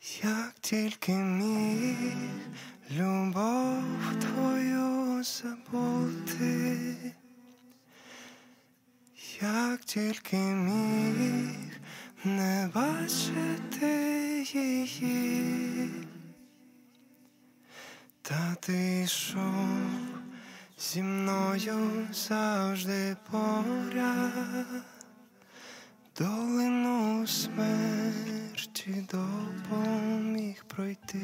Як тільки міг любов твою забути, як тільки міг не бачити її, та ти йшов зі мною завжди поряд, долину смерті допоміг пройти.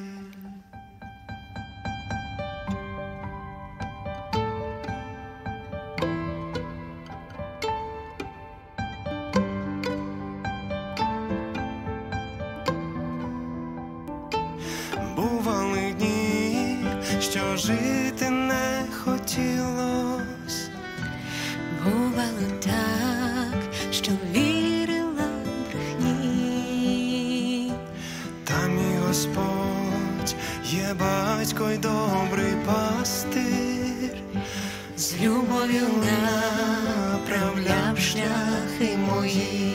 Бували дні, що жити не хотілось. Бувало так, що вірила брехні. Та мій Господь є батько й добрий пастир, З любов'ю направляв шляхи мої.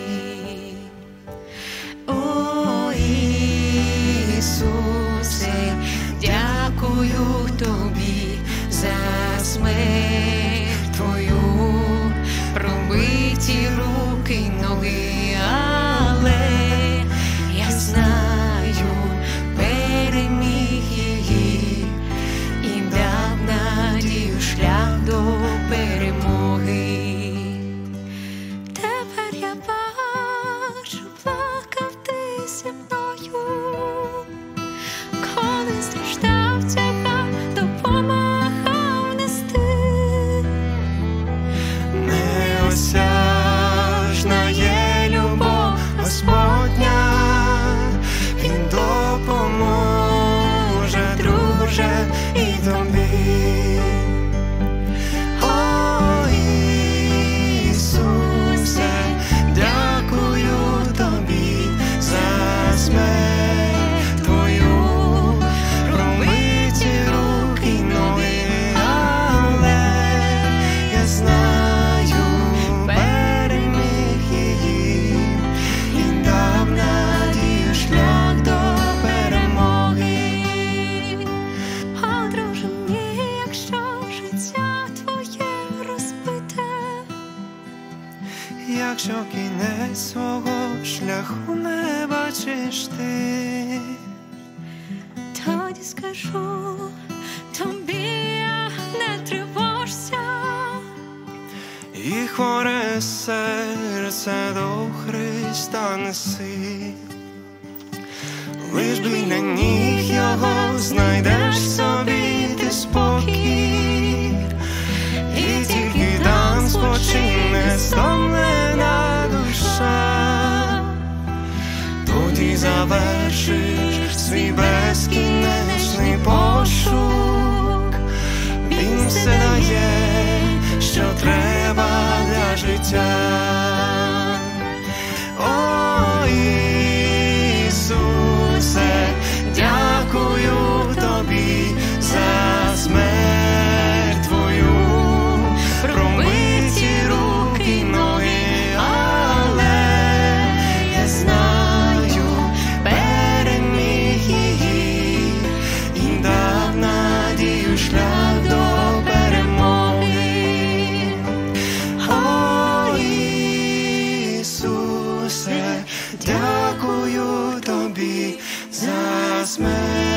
О, Ісусе, дякую Тобі за смерть Твою, пробиті руки й ноги, але я знаю, переміг її і дав надію шлях до перемоги. Тепер я бачу, плакав ти зі мною, коли страждав, тягав, допомагав нести. Неосяжна є любов Господня, Він допоможе, друже, і тобі. О, Ісусе, дякую Тобі за смерть Твою, промиті руки й ноги, але я знаю, переміг її і дав надію шлях до перемоги. А друже мій, якщо життя твоє розбите, Якщо кінець свого шляху не бачиш ти, тоді скажу тобі, я не тривожся. і хворе серце до Христа неси, лиш біля ніг Його знайдеш собі ти спокій, і тільки там спочине стомлена душа, тоді завершиш свій безкінечний пошук. Він все дає, що треба для життя. О, Ісусе, дякую Тобі за смерть Твою, промиті руки й ноги, але я знаю, переміг її і дав надію шлях до перемоги. О, Ісусе, дякую Тобі за смерть